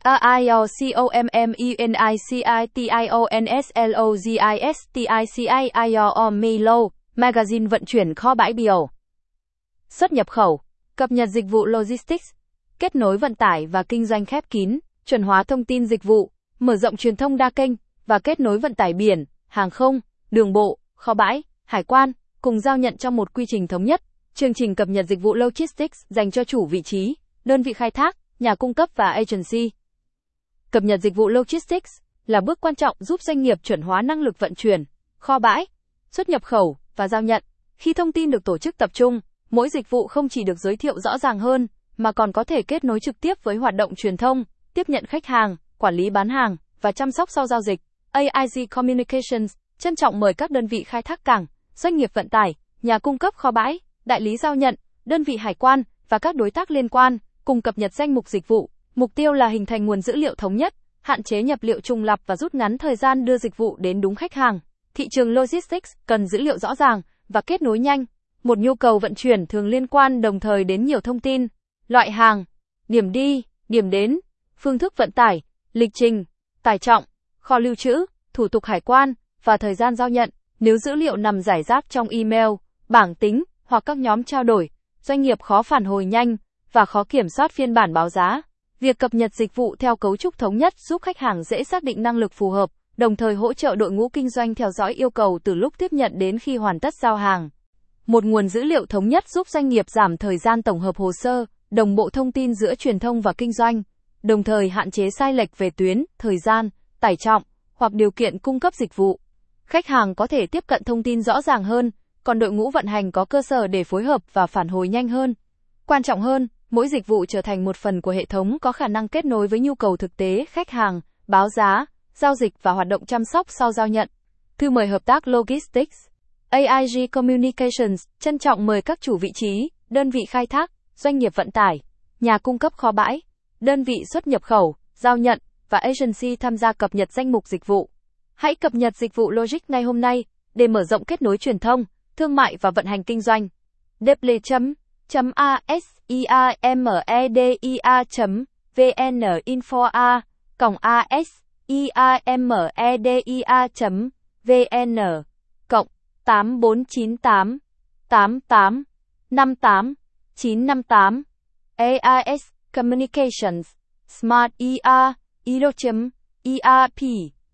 Milo, Magazine vận chuyển kho bãi biểu. Xuất nhập khẩu, cập nhật dịch vụ logistics, kết nối vận tải và kinh doanh khép kín, chuẩn hóa thông tin dịch vụ, mở rộng truyền thông đa kênh và kết nối vận tải biển, hàng không, đường bộ, kho bãi, hải quan, cùng giao nhận trong một quy trình thống nhất. Chương trình cập nhật dịch vụ logistics dành cho chủ vị trí, đơn vị khai thác, nhà cung cấp và agency. Cập nhật dịch vụ logistics là bước quan trọng giúp doanh nghiệp chuẩn hóa năng lực vận chuyển, kho bãi, xuất nhập khẩu và giao nhận. Khi thông tin được tổ chức tập trung, mỗi dịch vụ không chỉ được giới thiệu rõ ràng hơn, mà còn có thể kết nối trực tiếp với hoạt động truyền thông, tiếp nhận khách hàng, quản lý bán hàng và chăm sóc sau giao dịch. AIG Communications trân trọng mời các đơn vị khai thác cảng, doanh nghiệp vận tải, nhà cung cấp kho bãi, đại lý giao nhận, đơn vị hải quan và các đối tác liên quan cùng cập nhật danh mục dịch vụ. Mục tiêu là hình thành nguồn dữ liệu thống nhất, hạn chế nhập liệu trùng lặp và rút ngắn thời gian đưa dịch vụ đến đúng khách hàng. Thị trường logistics cần dữ liệu rõ ràng và kết nối nhanh. Một nhu cầu vận chuyển thường liên quan đồng thời đến nhiều thông tin, loại hàng, điểm đi, điểm đến, phương thức vận tải, lịch trình, tải trọng, kho lưu trữ, thủ tục hải quan và thời gian giao nhận. Nếu dữ liệu nằm rải rác trong email, bảng tính hoặc các nhóm trao đổi, doanh nghiệp khó phản hồi nhanh và khó kiểm soát phiên bản báo giá. Việc cập nhật dịch vụ theo cấu trúc thống nhất giúp khách hàng dễ xác định năng lực phù hợp, đồng thời hỗ trợ đội ngũ kinh doanh theo dõi yêu cầu từ lúc tiếp nhận đến khi hoàn tất giao hàng. Một nguồn dữ liệu thống nhất giúp doanh nghiệp giảm thời gian tổng hợp hồ sơ, đồng bộ thông tin giữa truyền thông và kinh doanh, đồng thời hạn chế sai lệch về tuyến, thời gian, tải trọng hoặc điều kiện cung cấp dịch vụ. Khách hàng có thể tiếp cận thông tin rõ ràng hơn, còn đội ngũ vận hành có cơ sở để phối hợp và phản hồi nhanh hơn. Quan trọng hơn, mỗi dịch vụ trở thành một phần của hệ thống có khả năng kết nối với nhu cầu thực tế khách hàng, báo giá, giao dịch và hoạt động chăm sóc sau giao nhận. Thư mời hợp tác Logistics. AIG Communications trân trọng mời các chủ vị trí, đơn vị khai thác, doanh nghiệp vận tải, nhà cung cấp kho bãi, đơn vị xuất nhập khẩu, giao nhận và agency tham gia cập nhật danh mục dịch vụ. Hãy cập nhật dịch vụ Logic ngay hôm nay để mở rộng kết nối truyền thông, thương mại và vận hành kinh doanh. deple.asiamedia.vn info@asiamedia.vn cộng 8498 88 58 958 AIS Communications Smart ER ERP